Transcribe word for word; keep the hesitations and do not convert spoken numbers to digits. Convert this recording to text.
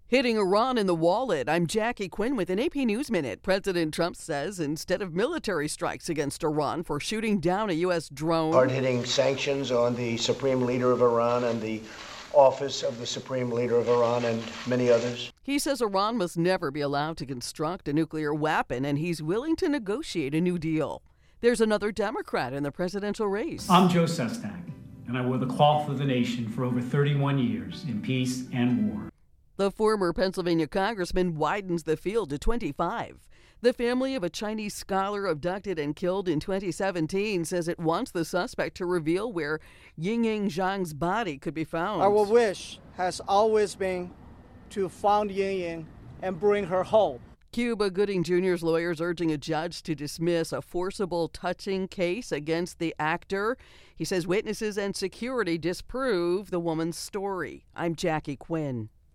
Hitting Iran in the wallet. I'm Jackie Quinn with an A P News Minute. President Trump says instead of military strikes against Iran for shooting down a U S drone, hard-hitting sanctions on the Supreme Leader of Iran and the office of the Supreme Leader of Iran and many others. He says Iran must never be allowed to construct a nuclear weapon, and he's willing to negotiate a new deal. There's another Democrat in the presidential race. I'm Joe Sestak, and I wore the cloth of the nation for over thirty-one years in peace and war. The former Pennsylvania congressman widens the field to twenty-five. The family of a Chinese scholar abducted and killed in twenty seventeen says it wants the suspect to reveal where Yingying Zhang's body could be found. Our wish has always been to find Yingying and bring her home. Cuba Gooding Junior's lawyers urging a judge to dismiss a forcible touching case against the actor. He says witnesses and security disprove the woman's story. I'm Jackie Quinn.